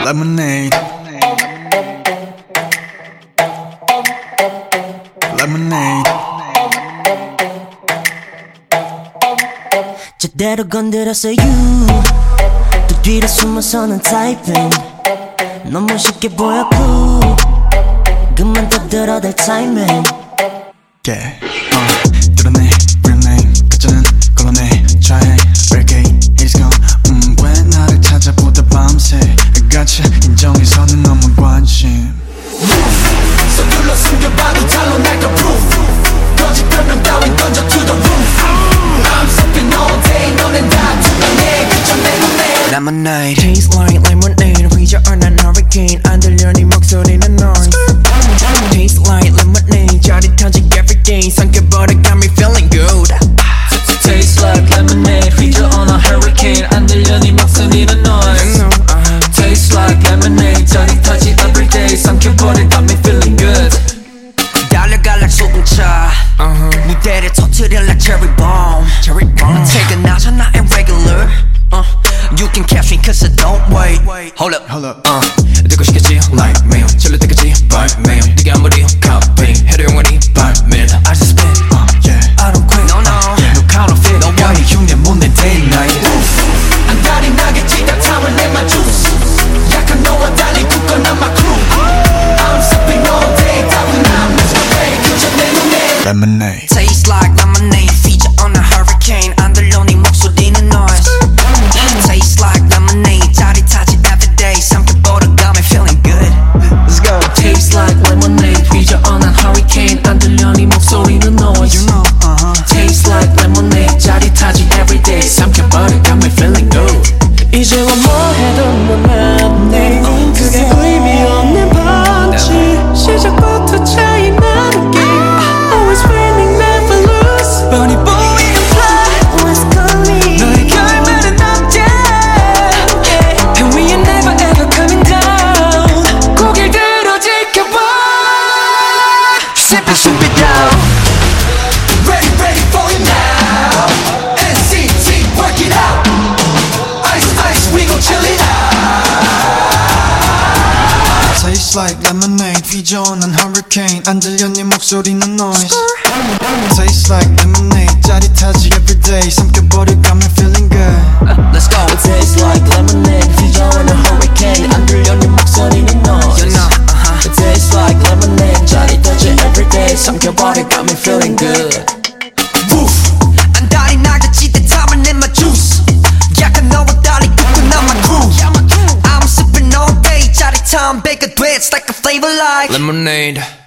Lemonade. Lemonade. 제대로 건드렸어 you. 또 뒤로 숨어서는 typing. 너무 쉽게 보여 cool. 그만 떠들어댈 timing. Yeah. 뚫어내 real name. 가짜는 걸러내 try barricade. It's gone. 왜 나를 찾아보다 밤새 가차 인정해서는 너무 관심. 서둘러 숨겨봐도 잘로 날까 proof. 거짓 변명 따윈 던져 to the roof. I'm sipping all day. 너넨 다 투명해. 그저 내 눈에 Lemonade Taste like lemonade 휘저어난 hurricane 안 들려 네 목소리는 noise Taste like lemonade 짜릿하지 everyday 삼켜버려 got me feeling good Taste like lemonade 휘저어난 hurricane 안 들려 네 목소리는 noise Taste like lemonade 짜릿하지 everyday 삼켜버려 got me feeling good 달려갈 like 소금차 무대를 터뜨려 like cherry bomb 퇴근하자 나의 regular You can catch me cause I don't wait Hold up 듣고 싶겠지 like me 절로 때까지 bite me 네가 아무리 copy 해도 영원히 bite me I just spin I don't quit No counterfeit 너와의 흉내 못 내 day and night 안달이 나겠지 다 참을 내만 juice 약한 너와 달리 굳건한 my crew I'm sipping all day 따윈 안 무서워 그저 내 눈에 Lemonade. Taste like lemonade feature on a hurricane 안 들려 네 목소리는 noise Taste like lemonade 짜릿하지 everyday 삼켜버려 got me feeling good Let's go Taste like lemonade 휘저어난 hurricane 안 들려 네 목소리는 noise You know, Taste like lemonade 짜릿하지 everyday 삼켜버려 got me feeling good 이제와 뭐 해도 너만 그게 의미 없는 펀치 시작부터 차이 나는 게 Always winning never lose 뻔히 보이는 fly What's calling? 너의 결말은 없대 And we are never ever coming down 고개를 들어 지켜봐 Sip it down Ready for it now NCT work it out Ice we gon' chill it out Taste like lemonade 휘저어난 hurricane 안 들려 네 목소리는 noise Taste like lemonade 짜릿하지 everyday 삼켜버려 got me feeling good Let's go Taste like lemonade 휘저어난 hurricane 안 들려 네 목소리는 noise You know, It tastes like lemonade 짜릿하지 everyday 삼켜버려 got me feeling good Woof 안달이 나겠지 내 땀을 내 my juice 약간 너와 달리 굳건한 my crew I'm sipping all day 짜릿한 배가 돼 It's like a flavor like Lemonade